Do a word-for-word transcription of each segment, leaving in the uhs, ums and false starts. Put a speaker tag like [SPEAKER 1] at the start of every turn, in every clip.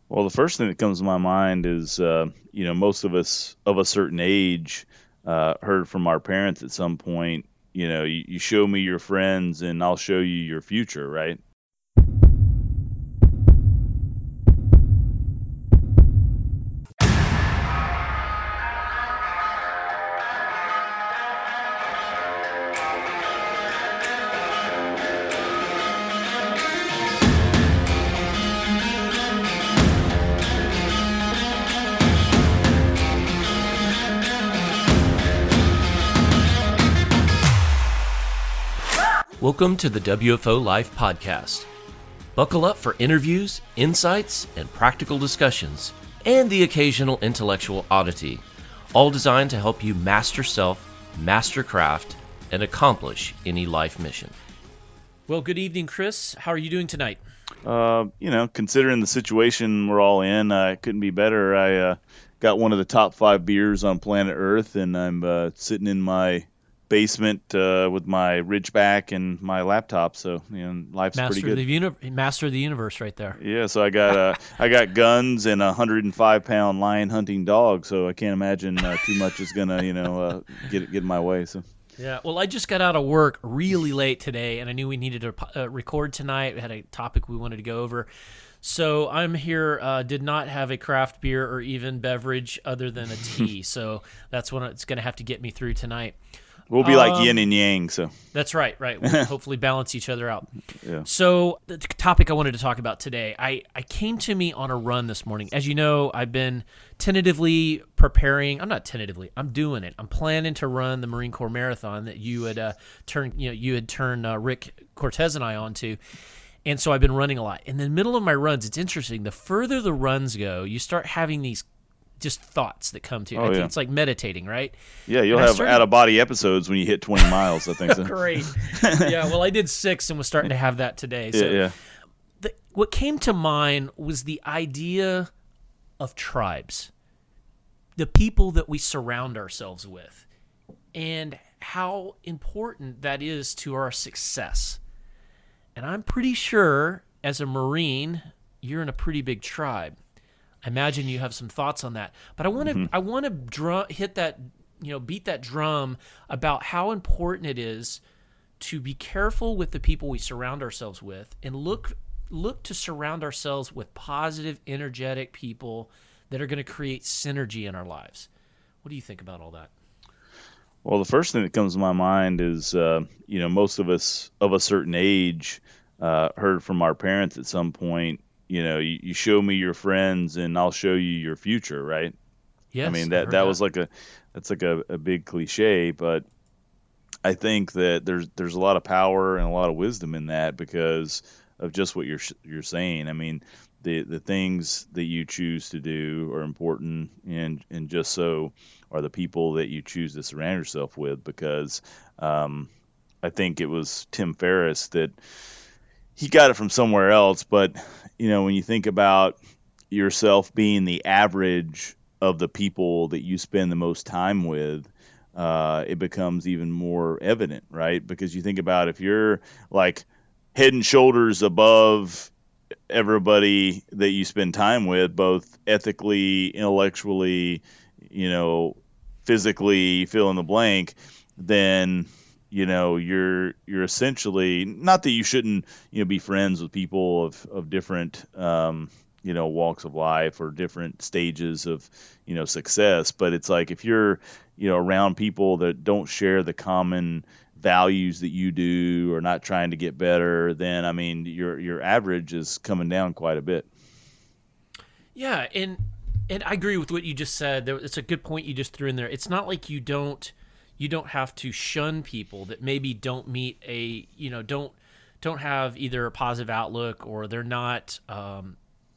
[SPEAKER 1] Well, the first thing that comes to my mind is, uh, you know, most of us of a certain age uh, heard from our parents at some point, you know, you, you show me your friends and I'll show you your future, right?
[SPEAKER 2] Welcome to the W F O Life Podcast. Buckle up for interviews, insights, and practical discussions, and the occasional intellectual oddity, all designed to help you master self, master craft, and accomplish any life mission.
[SPEAKER 3] Well, good evening, Chris. How are you doing tonight?
[SPEAKER 1] Uh, you know, considering the situation we're all in, uh, it couldn't be better. I uh, got one of the top five beers on planet Earth, and I'm uh, sitting in my basement uh, with my Ridgeback and my laptop. So, you know, life's
[SPEAKER 3] Master
[SPEAKER 1] pretty good.
[SPEAKER 3] Of the uni- Master of the universe, right there.
[SPEAKER 1] Yeah, so I got uh, I got guns and a one hundred five pound lion hunting dog. So I can't imagine uh, too much is gonna, you know, uh, get get in my way. So.
[SPEAKER 3] Yeah, well, I just got out of work really late today, and I knew we needed to uh, record tonight. We had a topic we wanted to go over. So I'm here, uh, did not have a craft beer or even beverage other than a tea. So that's what it's going to have to get me through tonight.
[SPEAKER 1] We'll be like
[SPEAKER 3] Um,
[SPEAKER 1] yin and yang, so.
[SPEAKER 3] That's right, right. We'll hopefully balance each other out.
[SPEAKER 1] Yeah.
[SPEAKER 3] So the t- topic I wanted to talk about today, I, I came to me on a run this morning. As you know, I've been tentatively preparing. I'm not tentatively. I'm doing it. I'm planning to run the Marine Corps Marathon that you had uh, turned, you know, you had turned uh, Rick Cortez and I onto. And so I've been running a lot. In the middle of my runs, it's interesting. The further the runs go, you start having these just thoughts that come to you.
[SPEAKER 1] Oh,
[SPEAKER 3] I think
[SPEAKER 1] yeah.
[SPEAKER 3] it's like meditating, right?
[SPEAKER 1] Yeah, you'll
[SPEAKER 3] And I
[SPEAKER 1] have
[SPEAKER 3] started-
[SPEAKER 1] out-of-body episodes when you hit twenty miles, I think so.
[SPEAKER 3] Great. Yeah, well, I did six and was starting to have that today. So
[SPEAKER 1] Yeah, yeah.
[SPEAKER 3] the, what came to mind was the idea of tribes, the people that we surround ourselves with, and how important that is to our success. And I'm pretty sure, as a Marine, you're in a pretty big tribe. I imagine you have some thoughts on that. But I want to, I want to drum, hit that, you know, beat that drum about how important it is to be careful with the people we surround ourselves with, and look look to surround ourselves with positive, energetic people that are going to create synergy in our lives. What do you think about all that?
[SPEAKER 1] Well, the first thing that comes to my mind is, uh, you know, most of us of a certain age uh, heard from our parents at some point, you know, you, you show me your friends and I'll show you your future, right?
[SPEAKER 3] Yes,
[SPEAKER 1] I mean,
[SPEAKER 3] I've
[SPEAKER 1] that,
[SPEAKER 3] heard
[SPEAKER 1] that was like a, that's like a, a big cliche, but I think that there's there's a lot of power and a lot of wisdom in that because of just what you're you're saying. I mean, the the things that you choose to do are important, and and just so are the people that you choose to surround yourself with. Because um, I think it was Tim Ferriss that he got it from somewhere else, but you know, when you think about yourself being the average of the people that you spend the most time with, uh, it becomes even more evident, right? Because you think about if you're like head and shoulders above everybody that you spend time with, both ethically, intellectually, you know, physically, fill in the blank, then you know you're you're essentially, not that you shouldn't, you know, be friends with people of of different um, you know, walks of life or different stages of, you know, success, but it's like if you're, you know, around people that don't share the common values that you do or not trying to get better, then I mean your your average is coming down quite a bit.
[SPEAKER 3] Yeah, and and I agree with what you just said. There, it's a good point you just threw in there. It's not like you don't you don't have to shun people that maybe don't meet a, you know, don't don't have either a positive outlook, or they're not um,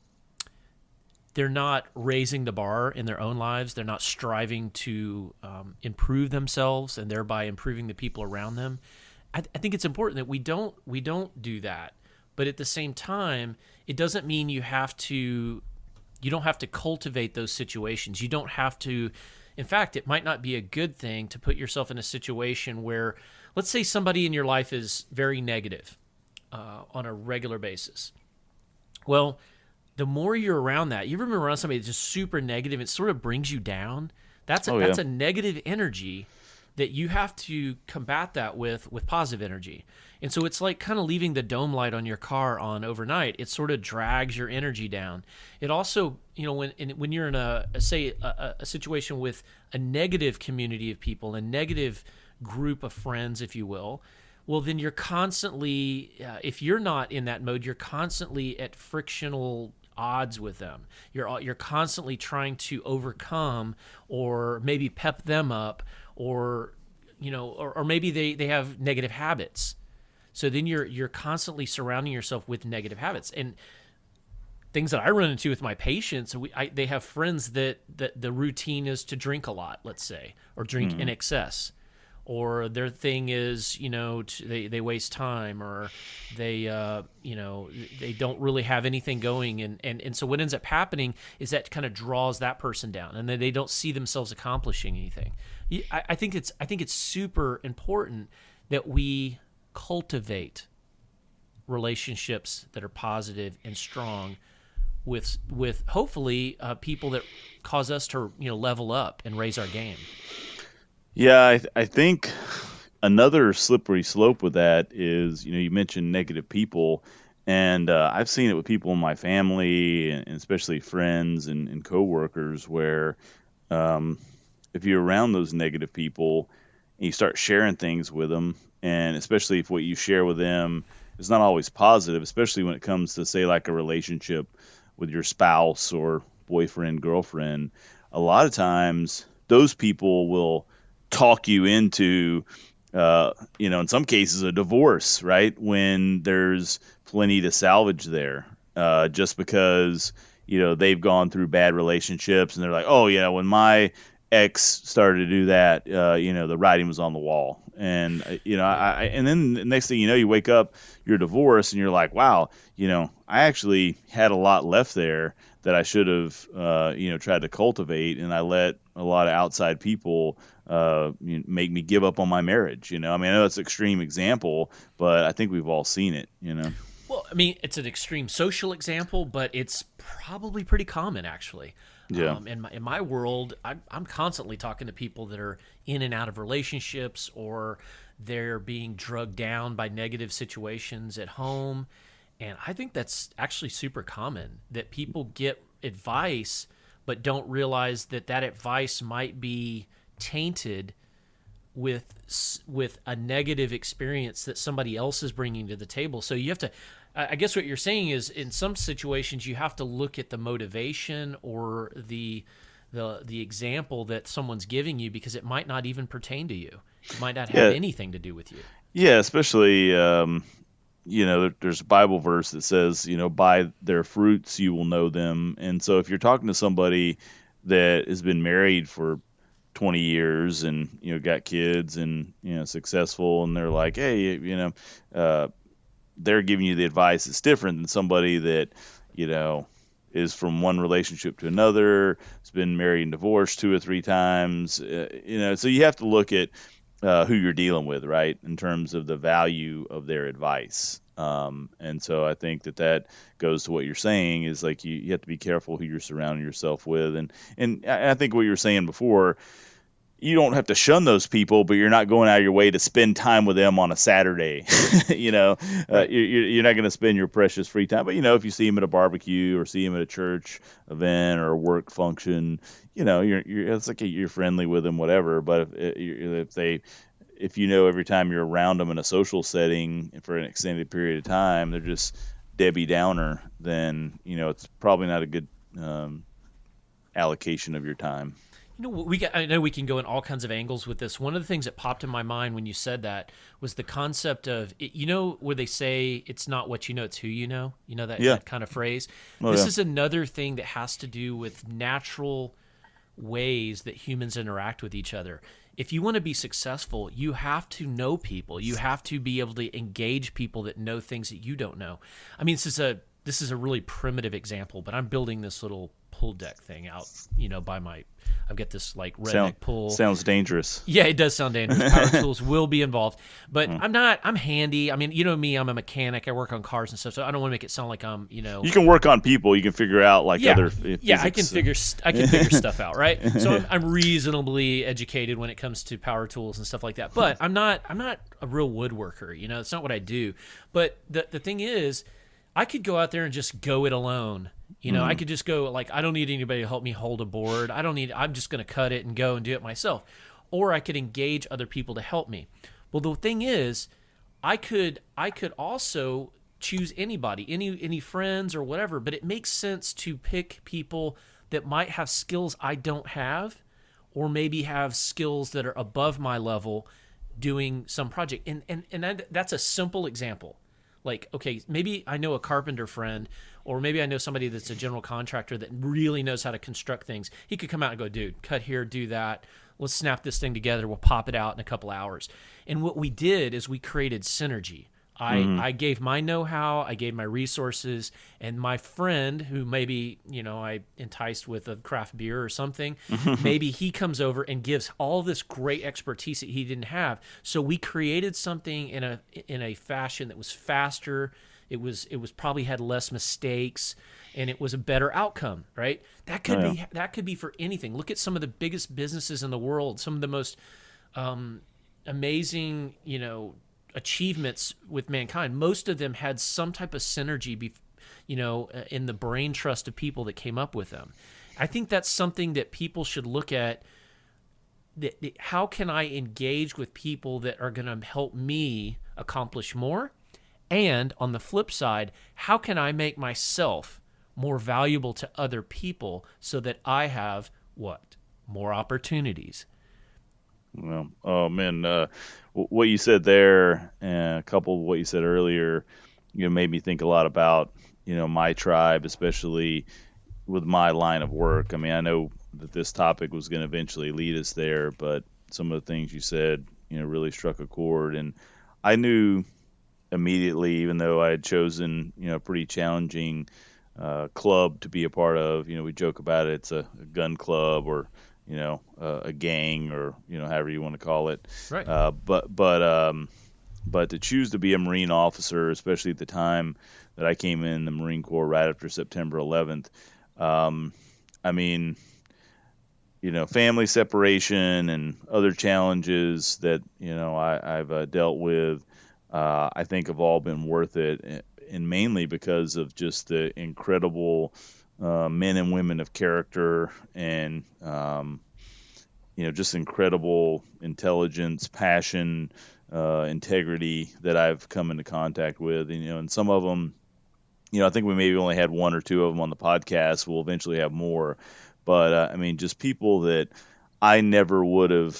[SPEAKER 3] they're not raising the bar in their own lives. They're not striving to um, improve themselves and thereby improving the people around them. I, I think it's important that we don't we don't do that. But at the same time, it doesn't mean you have to you don't have to cultivate those situations. You don't have to. In fact, it might not be a good thing to put yourself in a situation where, let's say somebody in your life is very negative uh, on a regular basis. Well, the more you're around that, you remember around somebody that's just super negative, it sort of brings you down. That's a,
[SPEAKER 1] Oh,
[SPEAKER 3] that's
[SPEAKER 1] yeah.
[SPEAKER 3] a negative energy that you have to combat that with with positive energy. And so it's like kind of leaving the dome light on your car on overnight. It sort of drags your energy down. It also, you know, when in, when you're in a, a say a, a situation with a negative community of people, a negative group of friends, if you will, well, then you're constantly, uh, if you're not in that mode, you're constantly at frictional odds with them. You're you're constantly trying to overcome or maybe pep them up, or you know, or, or maybe they, they have negative habits. So then you're you're constantly surrounding yourself with negative habits. And things that I run into with my patients, we, I, they have friends that, that the routine is to drink a lot, let's say, or drink in excess. Or their thing is, you know, to, they, they waste time, or they, uh, you know, they don't really have anything going. And, and, and so what ends up happening is that kind of draws that person down, and then they don't see themselves accomplishing anything. I, I think it's I think it's super important that we cultivate relationships that are positive and strong with with hopefully uh, people that cause us to, you know, level up and raise our game.
[SPEAKER 1] Yeah, I, th- I think another slippery slope with that is, you know, you mentioned negative people, and uh, I've seen it with people in my family, and especially friends and, and coworkers, where um, if you're around those negative people and you start sharing things with them, and especially if what you share with them is not always positive, especially when it comes to, say, like a relationship with your spouse or boyfriend, girlfriend, a lot of times those people will talk you into, uh, you know, in some cases, a divorce, right? When there's plenty to salvage there, uh, just because, you know, they've gone through bad relationships and they're like, oh, yeah, when my ex started to do that, uh, you know, the writing was on the wall. And, uh, you know, I, I, and then the next thing you know, you wake up, you're divorced, and you're like, wow, you know, I actually had a lot left there that I should have, uh, you know, tried to cultivate, and I let a lot of outside people uh, you know, make me give up on my marriage. You know, I mean, I know it's an extreme example, but I think we've all seen it. You know.
[SPEAKER 3] Well, I mean, it's an extreme social example, but it's probably pretty common, actually.
[SPEAKER 1] Yeah.
[SPEAKER 3] Um, in my in my world, I'm, I'm constantly talking to people that are in and out of relationships, or they're being drugged down by negative situations at home. And I think that's actually super common, that people get advice but don't realize that that advice might be tainted with with a negative experience that somebody else is bringing to the table. So you have to, I guess what you're saying is, in some situations you have to look at the motivation or the the the example that someone's giving you, because it might not even pertain to you. It might not have
[SPEAKER 1] Yeah.
[SPEAKER 3] anything to do with you.
[SPEAKER 1] Yeah, especially, um, you know, there- there's a Bible verse that says, you know, by their fruits you will know them. And so if you're talking to somebody that has been married for twenty years and, you know, got kids and, you know, successful, and they're like, hey, you know, uh, they're giving you the advice that's different than somebody that, you know, is from one relationship to another, has been married and divorced two or three times, uh, you know, so you have to look at uh, who you're dealing with, right, in terms of the value of their advice. Um, and so I think that that goes to what you're saying, is like you, you have to be careful who you're surrounding yourself with. And, and I I think what you were saying before, you don't have to shun those people, but you're not going out of your way to spend time with them on a Saturday. you know, uh,
[SPEAKER 3] Right.
[SPEAKER 1] you're, you're not going to spend your precious free time. But, you know, if you see them at a barbecue or see them at a church event or a work function, you know, you're, you're it's like you're friendly with them, whatever. But if, if they, if you know every time you're around them in a social setting for an extended period of time, they're just Debbie Downer, then, you know, it's probably not a good um, allocation of your time.
[SPEAKER 3] You know, we got, I know we can go in all kinds of angles with this. One of the things that popped in my mind when you said that was the concept of, you know, where they say it's not what you know, it's who you know. You know, that,
[SPEAKER 1] Yeah.
[SPEAKER 3] that kind of phrase.
[SPEAKER 1] Oh,
[SPEAKER 3] this
[SPEAKER 1] yeah.
[SPEAKER 3] is another thing that has to do with natural ways that humans interact with each other. If you want to be successful, you have to know people. You have to be able to engage people that know things that you don't know. I mean, this is a this is a really primitive example, but I'm building this little pool deck thing out, you know, by my, I've got this like redneck
[SPEAKER 1] Sound,
[SPEAKER 3] pool.
[SPEAKER 1] Sounds dangerous.
[SPEAKER 3] Yeah, it does sound dangerous. Power tools will be involved, but mm. I'm not, I'm handy. I mean, you know me, I'm a mechanic. I work on cars and stuff, so I don't want to make it sound like I'm, you know.
[SPEAKER 1] You can work on people. You can figure out like
[SPEAKER 3] yeah,
[SPEAKER 1] other
[SPEAKER 3] Yeah, I can figure, I can figure stuff out, right? So I'm, I'm reasonably educated when it comes to power tools and stuff like that, but I'm not, I'm not a real woodworker, you know, it's not what I do. But the the thing is, I could go out there and just go it alone. You know, mm. I could just go, like, I don't need anybody to help me hold a board. I don't need, I'm just going to cut it and go and do it myself. Or I could engage other people to help me. Well, the thing is, I could, I could also choose anybody, any, any friends or whatever, but it makes sense to pick people that might have skills I don't have, or maybe have skills that are above my level doing some project. And, and, and that, that's a simple example. Like, okay, maybe I know a carpenter friend, or maybe I know somebody that's a general contractor that really knows how to construct things. He could come out and go, dude, cut here, do that. Let's snap this thing together. We'll pop it out in a couple hours. And what we did is we created synergy. I, mm-hmm. I gave my know-how, I gave my resources, and my friend, who maybe, you know, I enticed with a craft beer or something, maybe he comes over and gives all this great expertise that he didn't have. So we created something in a in a fashion that was faster. It was it was probably had less mistakes, and it was a better outcome, right? That could oh, yeah. be that could be for anything. Look at some of the biggest businesses in the world, some of the most um, amazing, you know, achievements with mankind. Most of them had some type of synergy, be, you know, in the brain trust of people that came up with them. I think that's something that people should look at. That, that how can I engage with people that are going to help me accomplish more? And on the flip side, how can I make myself more valuable to other people so that I have what? More opportunities.
[SPEAKER 1] Well, oh man, uh, what you said there, and a couple of what you said earlier, you know, made me think a lot about, you know, my tribe, especially with my line of work. I mean, I know that this topic was going to eventually lead us there, but some of the things you said, you know, really struck a chord. And I knew immediately, even though I had chosen, you know, a pretty challenging uh, club to be a part of, you know, we joke about it, it's a, a gun club or, you know, uh, a gang or, you know, however you want to call it.
[SPEAKER 3] Right.
[SPEAKER 1] Uh, but, but, um, but to choose to be a Marine officer, especially at the time that I came in the Marine Corps right after September eleventh, um, I mean, you know, family separation and other challenges that, you know, I, I've uh, dealt with, uh, I think have all been worth it. And mainly because of just the incredible Uh, men and women of character and, um, you know, just incredible intelligence, passion, uh, integrity that I've come into contact with. And, you know, and some of them, you know, I think we maybe only had one or two of them on the podcast. We'll eventually have more. But, uh, I mean, just people that I never would have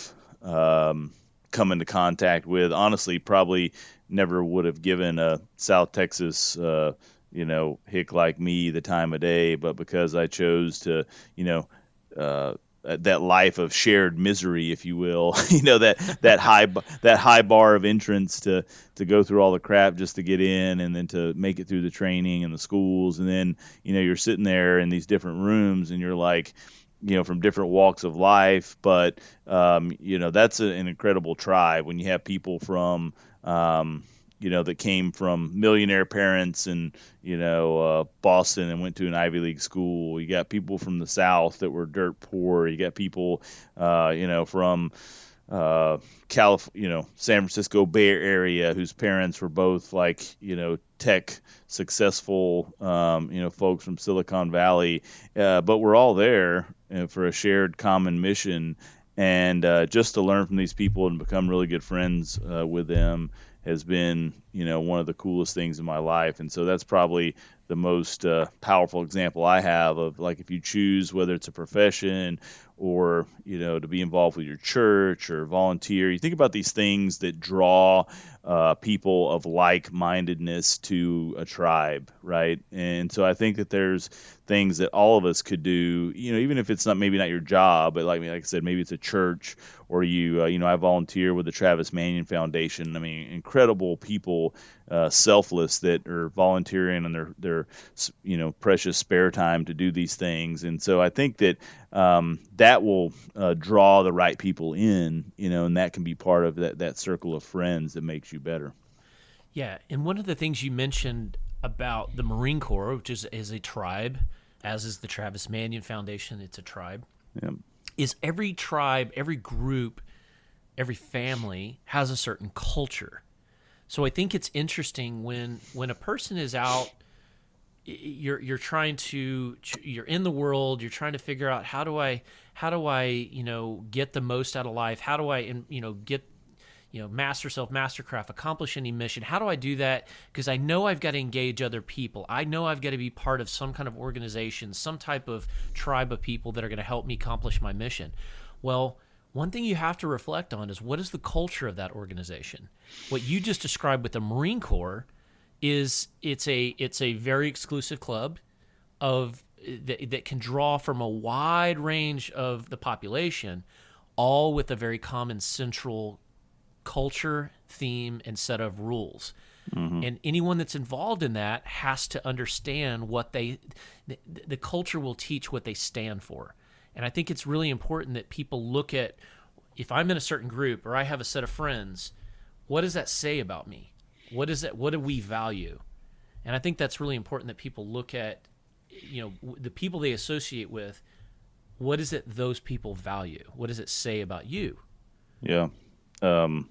[SPEAKER 1] um, come into contact with. Honestly, probably never would have given a South Texas uh you know, hick like me the time of day, but because I chose to, you know, uh, that life of shared misery, if you will, you know, that, that high, that high bar of entrance to, to go through all the crap just to get in and then to make it through the training and the schools. And then, you know, you're sitting there in these different rooms and you're like, you know, from different walks of life. But, um, you know, that's a, an incredible tribe when you have people from, um, you know, that came from millionaire parents and, you know, uh, Boston and went to an Ivy League school. You got people from the South that were dirt poor. You got people, uh, you know, from uh, Calif- you know, San Francisco Bay Area whose parents were both like, you know, tech successful, um, you know, folks from Silicon Valley. Uh, but we're all there, you know, for a shared common mission. And uh, just to learn from these people and become really good friends uh, with them has been, you know, one of the coolest things in my life. And so that's probably the most uh, powerful example I have of, like, if you choose whether it's a profession or, you know, to be involved with your church or volunteer, you think about these things that draw uh, people of like-mindedness to a tribe, right? And so I think that there's things that all of us could do, you know, even if it's not, maybe not your job, but like, like I said, maybe it's a church or you, uh, you know, I volunteer with the Travis Manion Foundation. I mean, incredible people uh, selfless, that are volunteering on their their you know precious spare time to do these things. And so I think that um, that will uh, draw the right people in, you know, and that can be part of that that circle of friends that makes you better.
[SPEAKER 3] Yeah, and one of the things you mentioned about the Marine Corps, which is, is a tribe, as is the Travis Manion Foundation, it's a tribe,
[SPEAKER 1] Yeah.
[SPEAKER 3] is every tribe, every group, every family has a certain culture. So I think it's interesting when when a person is out, you're you're trying to you're in the world, you're trying to figure out how do I how do I you know get the most out of life? How do I you know get you know master self, mastercraft, accomplish any mission? How do I do that? Because I know I've got to engage other people. I know I've got to be part of some kind of organization, some type of tribe of people that are going to help me accomplish my mission. Well, one thing you have to reflect on is what is the culture of that organization? What you just described with the Marine Corps is it's a it's a very exclusive club of that, that can draw from a wide range of the population, all with a very common central culture, theme, and set of rules. Mm-hmm. And anyone that's involved in that has to understand what they the, the culture will teach what they stand for. And I think it's really important that people look at, if I'm in a certain group or I have a set of friends, what does that say about me? What is that? What do we value? And I think that's really important that people look at, you know, the people they associate with. What is it those people value? What does it say about you?
[SPEAKER 1] Yeah, um,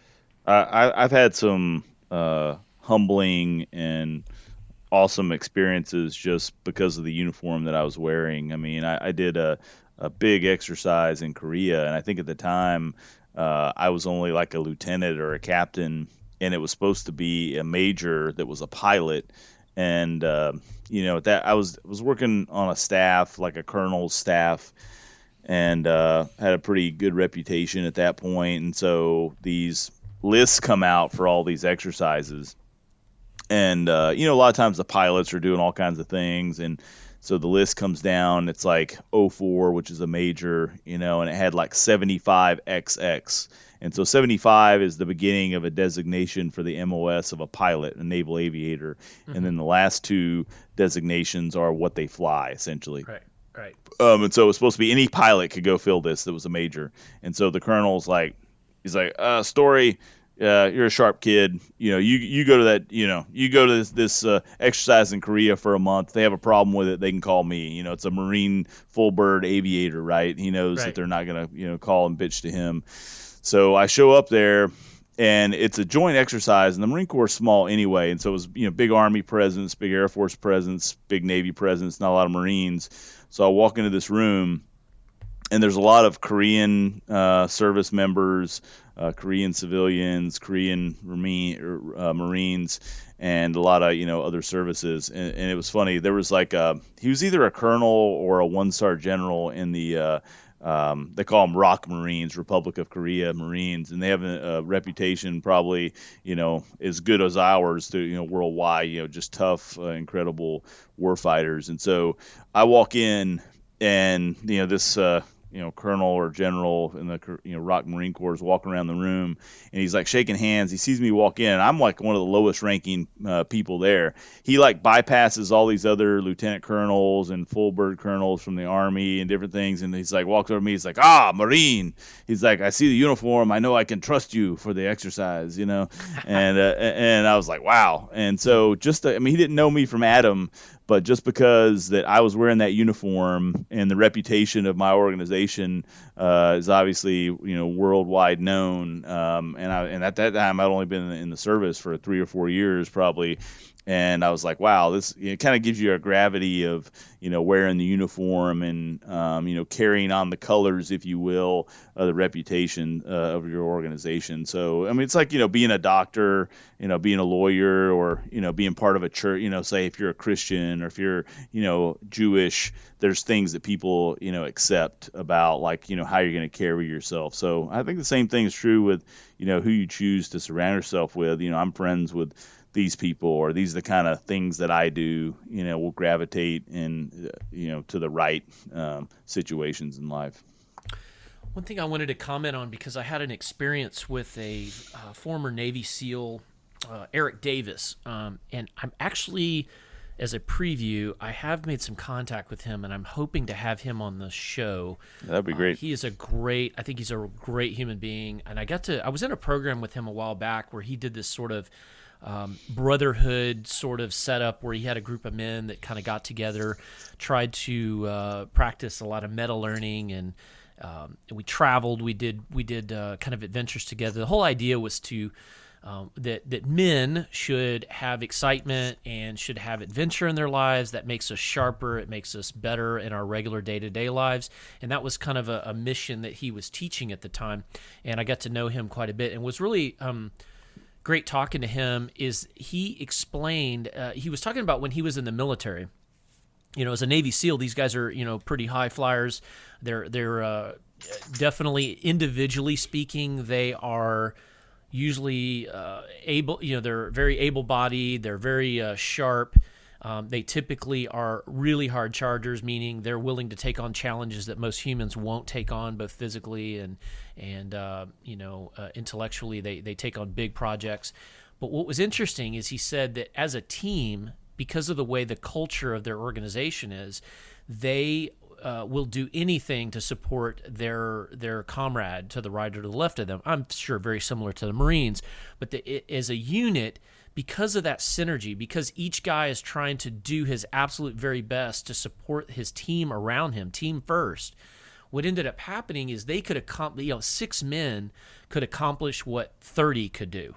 [SPEAKER 1] I, I've had some uh, humbling and awesome experiences just because of the uniform that I was wearing. I mean, I, I did a, a big exercise in Korea, and I think at the time uh, I was only like a lieutenant or a captain, and it was supposed to be a major that was a pilot. And uh, you know, that I was was working on a staff, like a colonel's staff, and uh, had a pretty good reputation at that point. And so these lists come out for all these exercises. And, uh, you know, a lot of times the pilots are doing all kinds of things. And so the list comes down. It's like oh four, which is a major, you know, and it had like seventy-five X X. And so seventy-five is the beginning of a designation for the M O S of a pilot, a naval aviator. Mm-hmm. And then the last two designations are what they fly, essentially.
[SPEAKER 3] Right, right.
[SPEAKER 1] Um, and so it was supposed to be any pilot could go fill this that was a major. And so the colonel's like, he's like, uh, Story, Uh, you're a sharp kid. You know, you you go to that. You know, you go to this this uh, exercise in Korea for a month. They have a problem with it. They can call me. You know, it's a Marine full bird aviator, right? He knows right. that they're not gonna you know call and bitch to him. So I show up there, and it's a joint exercise. And the Marine Corps is small anyway, and so it was you know big Army presence, big Air Force presence, big Navy presence, not a lot of Marines. So I walk into this room, and there's a lot of Korean uh, service members. Uh, Korean civilians, Korean Marine, uh, Marines, and a lot of you know other services. And, and it was funny. There was like a, he was either a colonel or a one-star general in the uh, um, they call them ROK Marines, Republic of Korea Marines, and they have a, a reputation probably you know as good as ours to you know worldwide. You know just tough, uh, incredible warfighters. And so I walk in, and you know this. Uh, you know, colonel or general in the, you know, ROK Marine Corps is walking around the room, and he's like shaking hands. He sees me walk in, and I'm like one of the lowest ranking uh, people there. He like bypasses all these other lieutenant colonels and full bird colonels from the Army and different things. And he's like, walks over to me. He's like, ah, Marine. He's like, I see the uniform. I know I can trust you for the exercise, you know? and, uh, and I was like, wow. And so just, to, I mean, he didn't know me from Adam, but just because that I was wearing that uniform and the reputation of my organization uh, is obviously you know worldwide known, um, and I and at that time I'd only been in the service for three or four years probably, and I was like, wow, this you know, kind of gives you a gravity of you know wearing the uniform and um, you know carrying on the colors, if you will, of the reputation uh, of your organization. So I mean, it's like you know being a doctor, you know, being a lawyer, or you know being part of a church. You know, say if you're a Christian or if you're you know Jewish, there's things that people you know accept about like you know how you're going to carry yourself. So I think the same thing is true with you know who you choose to surround yourself with. You know, I'm friends with these people, or these are the kind of things that I do, you know, will gravitate in, you know, to the right um, situations in life.
[SPEAKER 3] One thing I wanted to comment on, because I had an experience with a uh, former Navy SEAL uh, Eric Davis, um, and I'm actually, as a preview, I have made some contact with him, and I'm hoping to have him on the show.
[SPEAKER 1] That'd be great.
[SPEAKER 3] Uh, he is a great, I think he's a great human being, and I got to, I was in a program with him a while back where he did this sort of um, brotherhood sort of setup where he had a group of men that kind of got together, tried to uh, practice a lot of meta learning, and um, we traveled. We did we did uh, kind of adventures together. The whole idea was to um, that that men should have excitement and should have adventure in their lives. That makes us sharper. It makes us better in our regular day to day lives. And that was kind of a, a mission that he was teaching at the time. And I got to know him quite a bit, and was really um, great talking to him. Is he explained? Uh, he was talking about when he was in the military. You know, as a Navy SEAL, these guys are, you know, pretty high flyers. They're they're uh, definitely, individually speaking, they are usually uh, able. You know, they're very able-bodied. They're very uh, sharp. Um, they typically are really hard chargers, meaning they're willing to take on challenges that most humans won't take on, both physically and and uh, you know uh, intellectually. They they take on big projects. But what was interesting is he said that as a team, because of the way the culture of their organization is, they uh, will do anything to support their their comrade to the right or to the left of them. I'm sure very similar to the Marines, but the, it, as a unit, because of that synergy, because each guy is trying to do his absolute very best to support his team around him, team first, what ended up happening is they could accomplish, you know, six men could accomplish what thirty could do.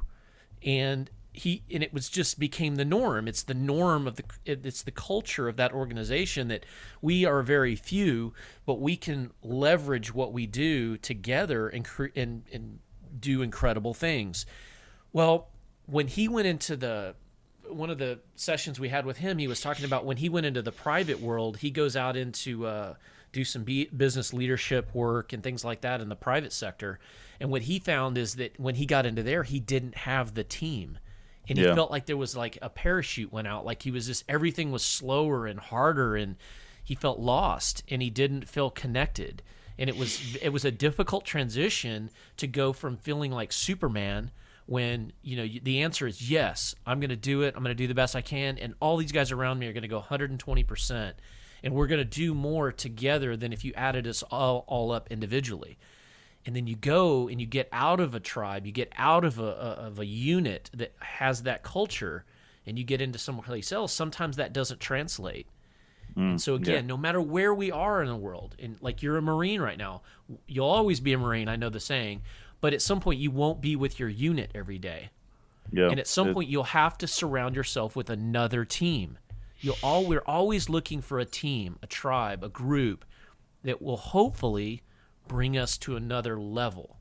[SPEAKER 3] And he and it was just became the norm. It's the norm of the it's the culture of that organization that we are very few, but we can leverage what we do together and cre- and and do incredible things. Well, when he went into the one of the sessions we had with him, he was talking about when he went into the private world, he goes out into uh, do some be- business leadership work and things like that in the private sector. And what he found is that when he got into there, he didn't have the team. And he
[SPEAKER 1] Yeah.
[SPEAKER 3] felt like there was like a parachute went out, like he was just, everything was slower and harder, and he felt lost and he didn't feel connected. And it was, it was a difficult transition to go from feeling like Superman when, you know, the answer is yes, I'm going to do it. I'm going to do the best I can. And all these guys around me are going to go one hundred twenty percent. And we're going to do more together than if you added us all, all up individually. And then you go and you get out of a tribe, you get out of a, a of a unit that has that culture, and you get into someplace else. Sometimes that doesn't translate.
[SPEAKER 1] Mm,
[SPEAKER 3] and so again,
[SPEAKER 1] yeah.
[SPEAKER 3] no matter where we are in the world, and like you're a Marine right now, you'll always be a Marine. I know the saying, but at some point you won't be with your unit every day.
[SPEAKER 1] Yeah.
[SPEAKER 3] And at some
[SPEAKER 1] It-
[SPEAKER 3] point you'll have to surround yourself with another team. You'll all we're always looking for a team, a tribe, a group that will hopefully bring us to another level.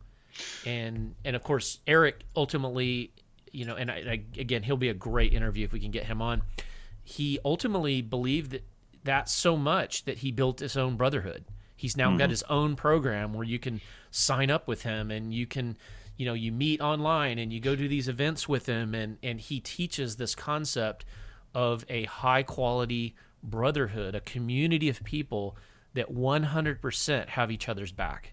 [SPEAKER 3] And and of course, Eric ultimately, you know, and I, I, again, he'll be a great interview if we can get him on. He ultimately believed that that so much that he built his own brotherhood. He's now got his own program where you can sign up with him and you can, you know, you meet online and you go to these events with him, and and he teaches this concept of a high quality brotherhood, a community of people that one hundred percent have each other's back.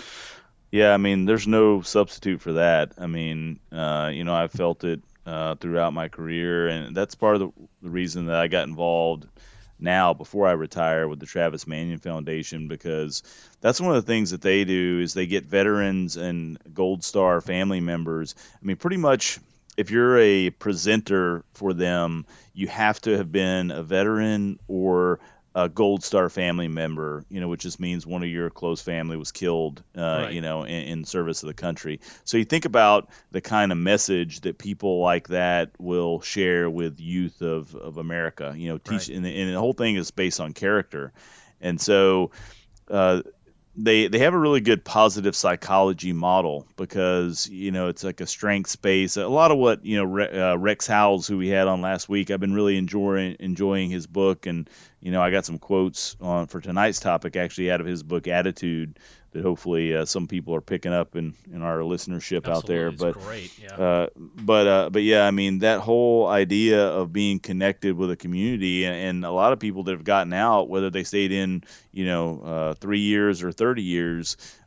[SPEAKER 1] Yeah, I mean, there's no substitute for that. I mean, uh, you know, I've felt it uh, throughout my career, and that's part of the, the reason that I got involved now before I retire with the Travis Manion Foundation, because that's one of the things that they do is they get veterans and Gold Star family members. I mean, pretty much if you're a presenter for them, you have to have been a veteran or a Gold Star family member, you know, which just means one of your close family was killed, uh,
[SPEAKER 3] Right.
[SPEAKER 1] you know, in, in service of the country. So you think about the kind of message that people like that will share with youth of, of America, you know, teach,
[SPEAKER 3] Right.
[SPEAKER 1] and, the, and the whole thing is based on character. And so, uh, they they have a really good positive psychology model because, you know, it's like a strengths base. A lot of what, you know, Re, uh, Rex Howells, who we had on last week, I've been really enjoying enjoying his book, and you know, I got some quotes on for tonight's topic actually out of his book Attitude that hopefully uh, some people are picking up in, in our listenership out there.
[SPEAKER 3] Absolutely.
[SPEAKER 1] But
[SPEAKER 3] It's great. Yeah.
[SPEAKER 1] uh, but uh, but yeah, I mean, that whole idea of being connected with a community, and, and a lot of people that have gotten out, whether they stayed in, you know, uh, three years or thirty years,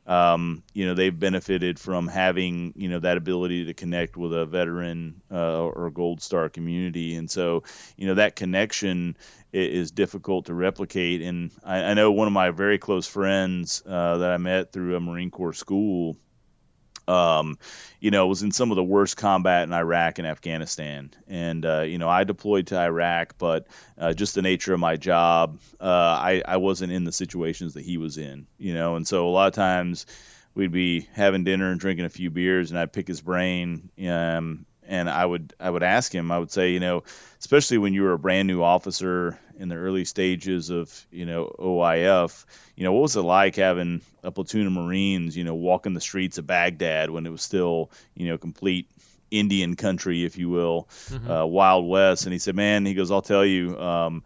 [SPEAKER 1] um, you know, they've benefited from having, you know, that ability to connect with a veteran uh, or Gold Star community. And so, you know, that connection is difficult to replicate. And I, I know one of my very close friends uh, that I met through a Marine Corps school, um, you know, was in some of the worst combat in Iraq and Afghanistan. And, uh, you know, I deployed to Iraq, but uh, just the nature of my job, uh, I, I wasn't in the situations that he was in, you know, and so a lot of times we'd be having dinner and drinking a few beers, and I'd pick his brain. Um, and I would I would ask him, I would say, you know, especially when you were a brand new officer in the early stages of, you know, O I F, you know, what was it like having a platoon of Marines, you know, walking the streets of Baghdad when it was still, you know, complete Indian country, if you will, mm-hmm. uh, Wild West? And he said, man, he goes, I'll tell you, um,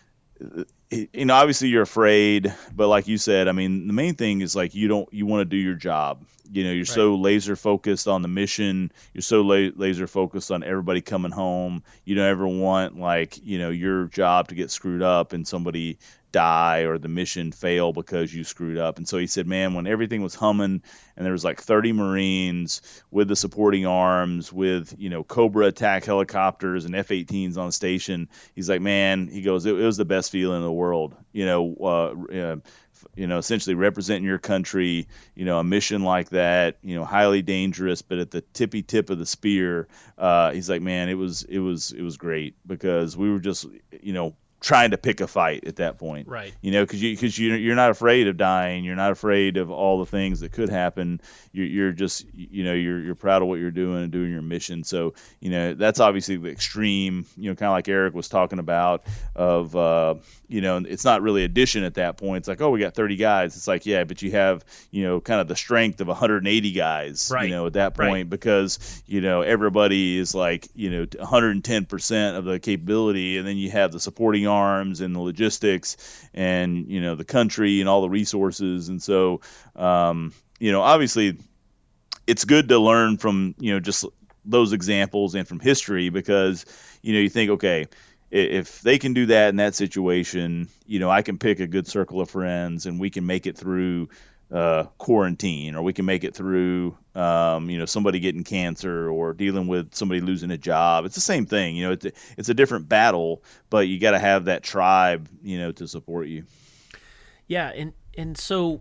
[SPEAKER 1] you know, obviously you're afraid, but like you said, I mean, the main thing is like you don't, you want to do your job. You know, you're right. So laser focused on the mission. You're so la- laser focused on everybody coming home. You don't ever want like, you know, your job to get screwed up and somebody die or the mission fail because you screwed up. And so he said, man, when everything was humming and there was like thirty Marines with the supporting arms, with, you know, Cobra attack helicopters and F eighteens on station, he's like, man, he goes, it, it was the best feeling in the world, you know, uh, uh, you know, essentially representing your country, you know, a mission like that, you know, highly dangerous, but at the tippy tip of the spear. Uh, he's like, man, it was, it was, it was great because we were just, you know, trying to pick a fight at that point,
[SPEAKER 3] right?
[SPEAKER 1] You know, because you because you you're not afraid of dying, you're not afraid of all the things that could happen. You're, you're just, you know, you're you're proud of what you're doing and doing your mission. So, you know, that's obviously the extreme, you know, kind of like Eric was talking about. Of uh, you know, it's not really addition at that point. It's like, oh, we got thirty guys. It's like, yeah, but you have, you know, kind of the strength of one hundred eighty guys,
[SPEAKER 3] right.
[SPEAKER 1] You know, at that point,
[SPEAKER 3] right.
[SPEAKER 1] because you know everybody is like, you know, one hundred ten percent of the capability, and then you have the supporting arms and the logistics and, you know, the country and all the resources. And so, um, you know, obviously it's good to learn from, you know, just those examples and from history, because, you know, you think, okay, if they can do that in that situation, you know, I can pick a good circle of friends and we can make it through uh, quarantine, or we can make it through, um, you know, somebody getting cancer or dealing with somebody losing a job. It's the same thing, you know, it's a, it's a different battle, but you got to have that tribe, you know, to support you.
[SPEAKER 3] Yeah. And, and so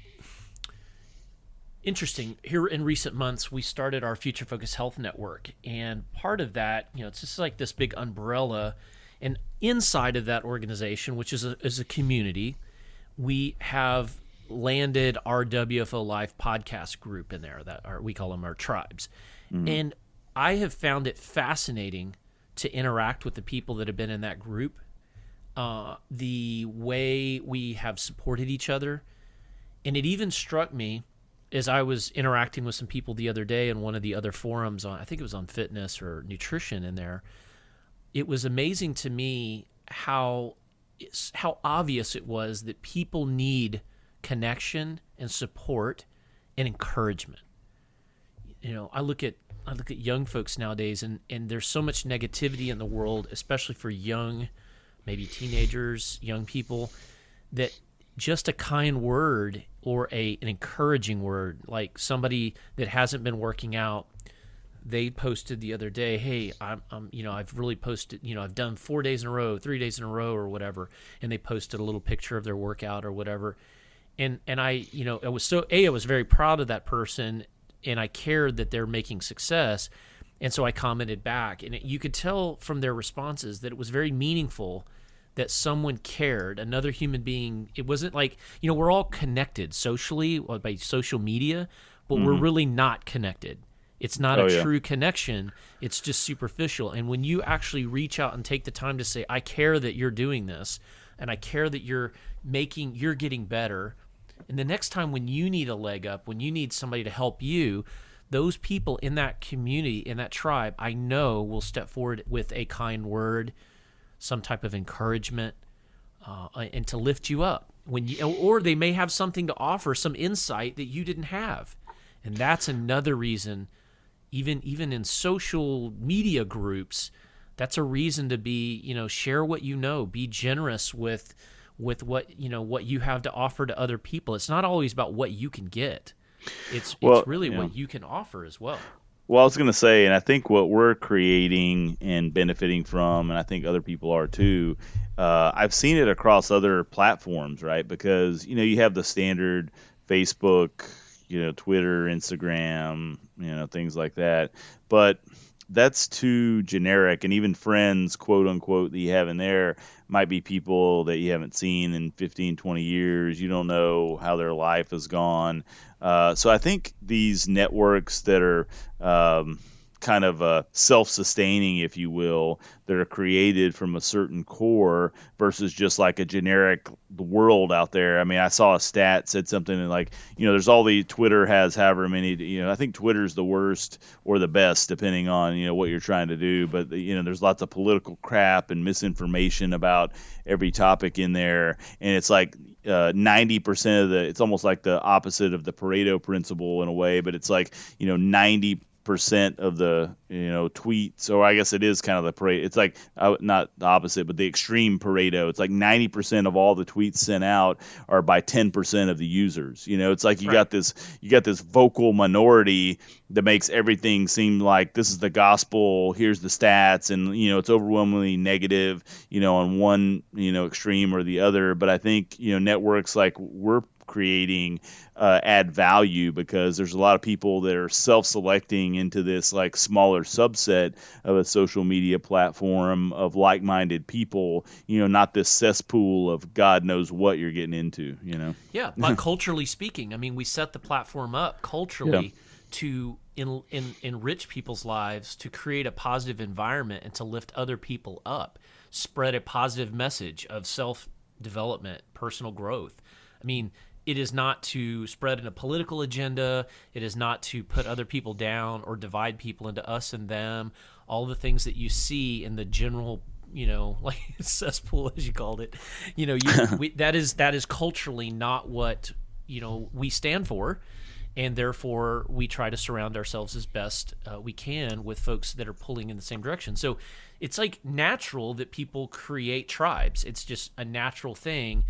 [SPEAKER 3] interesting here in recent months, we started our Future Focus Health Network, and part of that, you know, it's just like this big umbrella, and inside of that organization, which is a, is a community, we have landed our W F O Life podcast group in there that are, we call them our tribes. Mm-hmm. And I have found it fascinating to interact with the people that have been in that group, uh, the way we have supported each other. And it even struck me as I was interacting with some people the other day in one of the other forums on, I think it was on fitness or nutrition in there. It was amazing to me how how obvious it was that people need connection and support and encouragement. You know, I look at I look at young folks nowadays, and, and there's so much negativity in the world, especially for young, maybe teenagers, young people, that just a kind word or a an encouraging word, like somebody that hasn't been working out, they posted the other day, hey, I'm, I'm, you know, I've really posted, you know, I've done four days in a row, three days in a row or whatever. And they posted a little picture of their workout or whatever. And, and I, you know, I was so, A, I was very proud of that person, and I cared that they're making success. And so I commented back, and it, you could tell from their responses that it was very meaningful that someone cared, another human being. It wasn't like, you know, we're all connected socially by social media, but mm-hmm. we're really not connected. It's not oh, a yeah. true connection. It's just superficial. And when you actually reach out and take the time to say, I care that you're doing this, and I care that you're making, you're getting better. And the next time when you need a leg up, when you need somebody to help you, those people in that community, in that tribe, I know will step forward with a kind word, some type of encouragement, uh, and to lift you up. When you, or they may have something to offer, some insight that you didn't have. And that's another reason, even even in social media groups, that's a reason to be, you know, share what you know, be generous with with what, you know, what you have to offer to other people. It's not always about what you can get. It's
[SPEAKER 1] Well,
[SPEAKER 3] it's really
[SPEAKER 1] yeah.
[SPEAKER 3] what you can offer as well.
[SPEAKER 1] Well, I was going to say, and I think what we're creating and benefiting from, and I think other people are too, uh, I've seen it across other platforms, right? Because, you know, you have the standard Facebook, you know, Twitter, Instagram, you know, things like that. But that's too generic. And even friends, quote unquote, that you have in there might be people that you haven't seen in fifteen, twenty years. You don't know how their life has gone. Uh, so I think these networks that are um, kind of uh, self-sustaining, if you will, that are created from a certain core versus just like a generic world out there. I mean, I saw a stat said something like, you know, there's all the Twitter has however many, you know, I think Twitter's the worst or the best depending on, you know, what you're trying to do. But, you know, there's lots of political crap and misinformation about every topic in there. And it's like uh, ninety percent of the, it's almost like the opposite of the Pareto principle in a way, but it's like, you know, ninety percent of the, you know, tweets, or I guess it is kind of the Pareto. It's like uh, not the opposite, but the extreme Pareto. It's like ninety percent of all the tweets sent out are by ten percent of the users. You know, it's like you
[SPEAKER 3] Right.
[SPEAKER 1] got this, you got this vocal minority that makes everything seem like this is the gospel. Here's the stats, and you know, it's overwhelmingly negative, you know, on one, you know, extreme or the other. But I think, you know, networks like we're creating uh, add value because there's a lot of people that are self-selecting into this like smaller subset of a social media platform of like-minded people, you know, not this cesspool of God knows what you're getting into, you know.
[SPEAKER 3] Yeah, but culturally speaking, I mean, we set the platform up culturally
[SPEAKER 1] Yeah.
[SPEAKER 3] to in, in, enrich people's lives, to create a positive environment, and to lift other people up, spread a positive message of self-development, personal growth. I mean, it is not to spread a political agenda. It is not to put other people down or divide people into us and them. All the things that you see in the general, you know, like cesspool, as you called it, you know, you, we, that is that is culturally not what, you know, we stand for, and therefore we try to surround ourselves as best uh, we can with folks that are pulling in the same direction. So it's like natural that people create tribes. It's just a natural thing,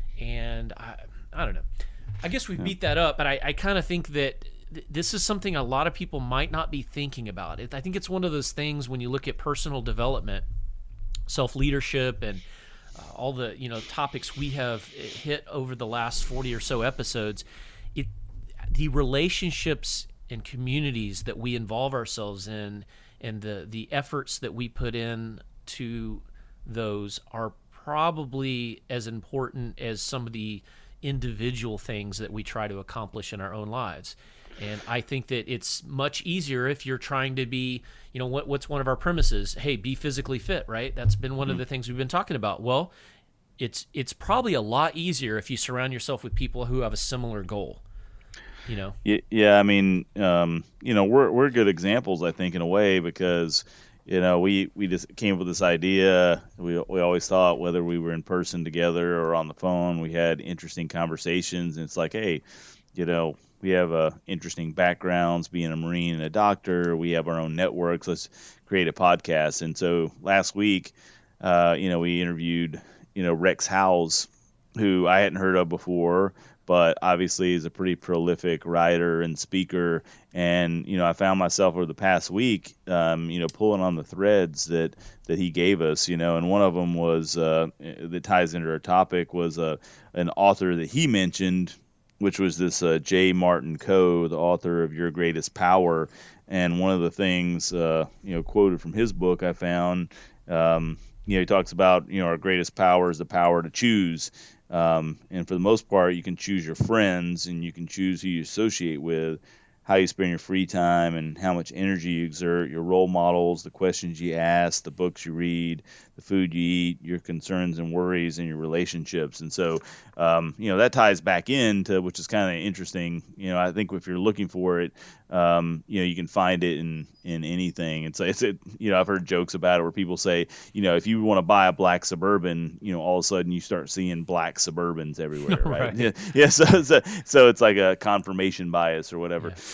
[SPEAKER 3] and I. I don't know. I guess we yeah. beat that up, but I, I kind of think that th- this is something a lot of people might not be thinking about. It, I think it's one of those things when you look at personal development, self-leadership, and uh, all the, you know, topics we have hit over the last forty or so episodes. It, the relationships and communities that we involve ourselves in, and the the efforts that we put in to those are probably as important as some of the individual things that we try to accomplish in our own lives. And I think that it's much easier if you're trying to be, you know, what what's one of our premises? Hey, be physically fit, right? That's been one mm-hmm. of the things we've been talking about. Well, it's it's probably a lot easier if you surround yourself with people who have a similar goal. You know?
[SPEAKER 1] Yeah, yeah I mean, um, you know, we're we're good examples, I think, in a way, because you know, we, we just came up with this idea. We we always thought whether we were in person together or on the phone, we had interesting conversations. And it's like, hey, you know, we have uh, interesting backgrounds, being a Marine and a doctor. We have our own networks. Let's create a podcast. And so last week, uh, you know, we interviewed, you know, Rex Howes, who I hadn't heard of before, but obviously is a pretty prolific writer and speaker. And, you know, I found myself over the past week, um, you know, pulling on the threads that, that he gave us, you know, and one of them was, uh, that ties into our topic, was uh, an author that he mentioned, which was this uh, J. Martin Coe, the author of Your Greatest Power. And one of the things, uh, you know, quoted from his book I found, um, you know, he talks about, you know, our greatest power is the power to choose. Um, and for the most part, you can choose your friends, and you can choose who you associate with, how you spend your free time, and how much energy you exert, your role models, the questions you ask, the books you read, the food you eat, your concerns and worries, and your relationships. And so, um, you know, that ties back into, which is kind of interesting. You know, I think if you're looking for it, um, you know, you can find it in, in anything. And so it's, it, you know, I've heard jokes about it where people say, you know, if you want to buy a black Suburban, you know, all of a sudden you start seeing black Suburbans everywhere, right?
[SPEAKER 3] Right.
[SPEAKER 1] Yeah. Yeah. So, so, so it's like a confirmation bias or whatever.
[SPEAKER 3] Yeah.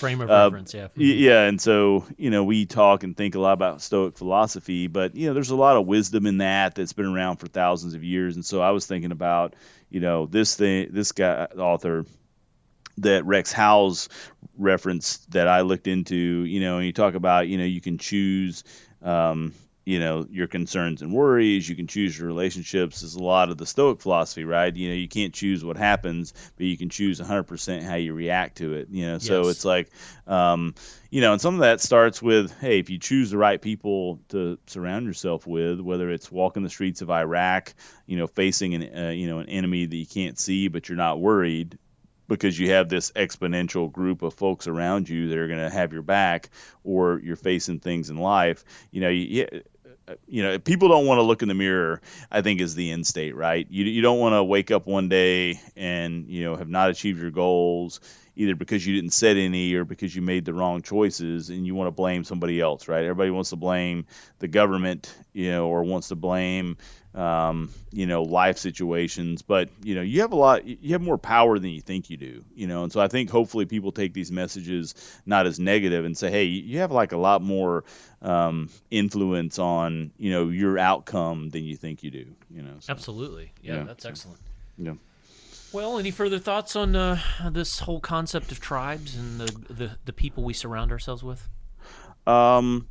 [SPEAKER 3] frame of
[SPEAKER 1] uh,
[SPEAKER 3] reference, yeah.
[SPEAKER 1] Yeah, and so, you know, we talk and think a lot about Stoic philosophy, but, you know, there's a lot of wisdom in that that's been around for thousands of years. And so I was thinking about, you know, this thing, this guy, author that Rex Howes referenced that I looked into, you know, and you talk about, you know, you can choose, um, you know, your concerns and worries. You can choose your relationships. Is a lot of the Stoic philosophy, right? You know, you can't choose what happens, but you can choose one hundred percent how you react to it. You know, so
[SPEAKER 3] Yes.
[SPEAKER 1] it's like, um, you know, and some of that starts with, hey, if you choose the right people to surround yourself with, whether it's walking the streets of Iraq, you know, facing an, uh, you know, an enemy that you can't see, but you're not worried, because you have this exponential group of folks around you that are going to have your back, or you're facing things in life. You know, you, you know, people don't want to look in the mirror, I think, is the end state, right? You you don't want to wake up one day and, you know, have not achieved your goals, either because you didn't set any or because you made the wrong choices, and you want to blame somebody else, right? Everybody wants to blame the government, you know, or wants to blame, um, you know, life situations. But, you know, you have a lot, you have more power than you think you do, you know. And so I think hopefully people take these messages not as negative and say, hey, you have like a lot more um, influence on, you know, your outcome than you think you do, you know. So,
[SPEAKER 3] Absolutely. Yeah,
[SPEAKER 1] yeah,
[SPEAKER 3] that's
[SPEAKER 1] so,
[SPEAKER 3] excellent.
[SPEAKER 1] yeah.
[SPEAKER 3] Well, any further thoughts on uh, this whole concept of tribes and the, the, the people we surround ourselves with?
[SPEAKER 1] Um,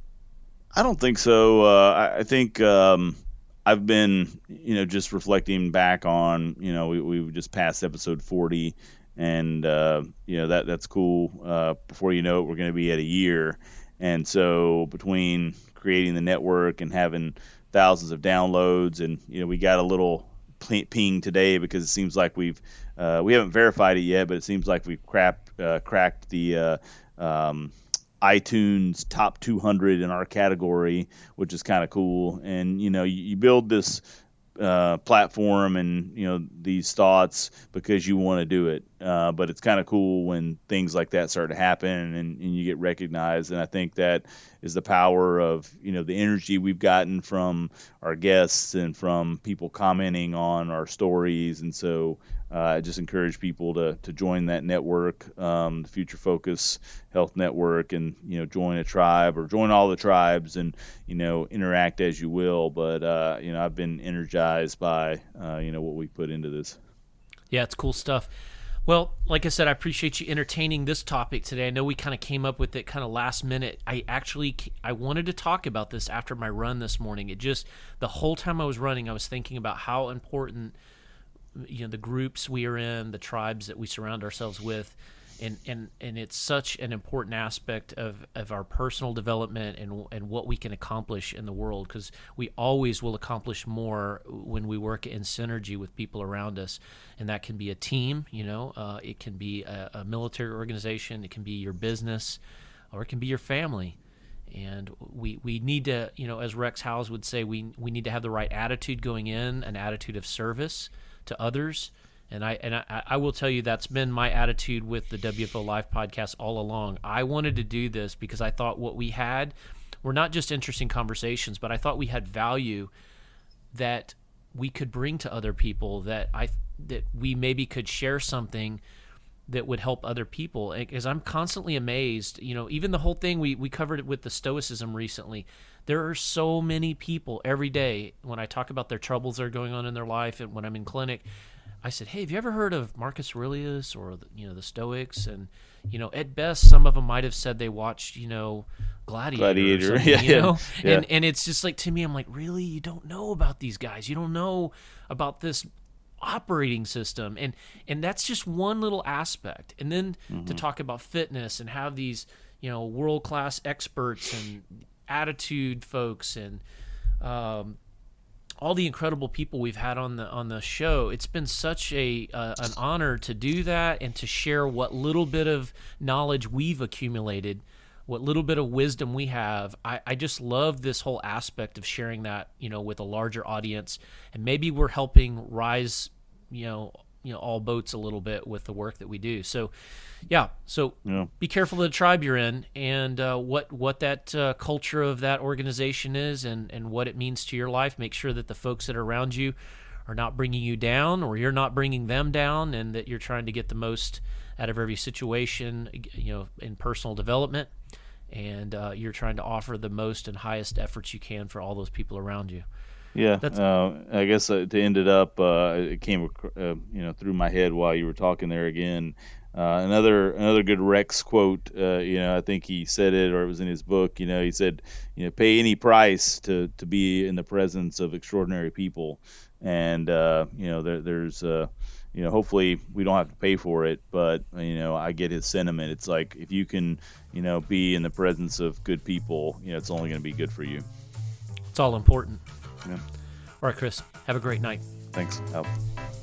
[SPEAKER 1] I don't think so. Uh, I, I think um, I've been, you know, just reflecting back on, you know, we, we just passed episode forty, and, uh, you know, that that's cool. Uh, before you know it, we're going to be at a year. And so between creating the network and having thousands of downloads, and, you know, we got a little ping today because it seems like we've uh, we haven't verified it yet, but it seems like we've crap, uh, cracked the uh, um, iTunes top two hundred in our category, which is kind of cool. And, you know, you, you build this uh, platform and, you know, these thoughts because you want to do it. Uh, but it's kind of cool when things like that start to happen, and, and you get recognized. And I think that is the power of, you know, the energy we've gotten from our guests and from people commenting on our stories. And so uh, I just encourage people to, to join that network, um, the Future Focus Health Network, and, you know, join a tribe or join all the tribes, and, you know, interact as you will. But, uh, you know, I've been energized by, uh, you know, what we put into this.
[SPEAKER 3] Yeah, it's cool stuff. Well, like I said, I appreciate you entertaining this topic today. I know we kind of came up with it kind of last minute. I actually I wanted to talk about this after my run this morning. It just, the whole time I was running, I was thinking about how important, you know, the groups we are in, the tribes that we surround ourselves with, and and, and it's such an important aspect of, of our personal development and and what we can accomplish in the world, because we always will accomplish more when we work in synergy with people around us. And that can be a team, you know, uh, it can be a, a military organization, it can be your business, or it can be your family. And we, we need to, you know, as Rex Howes would say, we we need to have the right attitude going in, an attitude of service to others. And I and I, I will tell you, that's been my attitude with the W F O Life podcast all along. I wanted to do this because I thought what we had were not just interesting conversations, but I thought we had value that we could bring to other people, that I that we maybe could share something that would help other people. Because I'm constantly amazed, you know, even the whole thing, we, we covered it with the Stoicism recently. There are so many people every day when I talk about their troubles that are going on in their life, and when I'm in clinic, I said, hey, have you ever heard of Marcus Aurelius or, you know, the Stoics? And, you know, at best, some of them might have said they watched, you know, Gladiator,
[SPEAKER 1] Gladiator.
[SPEAKER 3] or something,
[SPEAKER 1] yeah,
[SPEAKER 3] you know?
[SPEAKER 1] yeah.
[SPEAKER 3] And, and it's just like, to me, I'm like, really? You don't know about these guys. You don't know about this operating system. And, and that's just one little aspect. And then mm-hmm. to talk about fitness and have these, you know, world-class experts and attitude folks and, um, all the incredible people we've had on the on the show. It's been such a uh, an honor to do that and to share what little bit of knowledge we've accumulated, what little bit of wisdom we have. I, I just love this whole aspect of sharing that, you know, with a larger audience, and maybe we're helping rise, you know, you know, all boats a little bit with the work that we do. So, yeah. So
[SPEAKER 1] yeah.
[SPEAKER 3] Be careful of the tribe you're in, and uh, what what that uh, culture of that organization is, and, and what it means to your life. Make sure that the folks that are around you are not bringing you down, or you're not bringing them down, and that you're trying to get the most out of every situation, you know, in personal development, and uh, you're trying to offer the most and highest efforts you can for all those people around you.
[SPEAKER 1] Yeah, uh, I guess uh, to end it up, uh, it came uh, you know through my head while you were talking there again. Uh, another another good Rex quote. Uh, you know, I think he said it, or it was in his book. You know, he said, you know, pay any price to to be in the presence of extraordinary people, and uh, you know, there, there's uh, you know, hopefully we don't have to pay for it, but you know, I get his sentiment. It's like if you can, you know, be in the presence of good people, you know, it's only going to be good for you.
[SPEAKER 3] It's all important.
[SPEAKER 1] Yeah.
[SPEAKER 3] All right, Chris, have a great night.
[SPEAKER 1] Thanks. Out.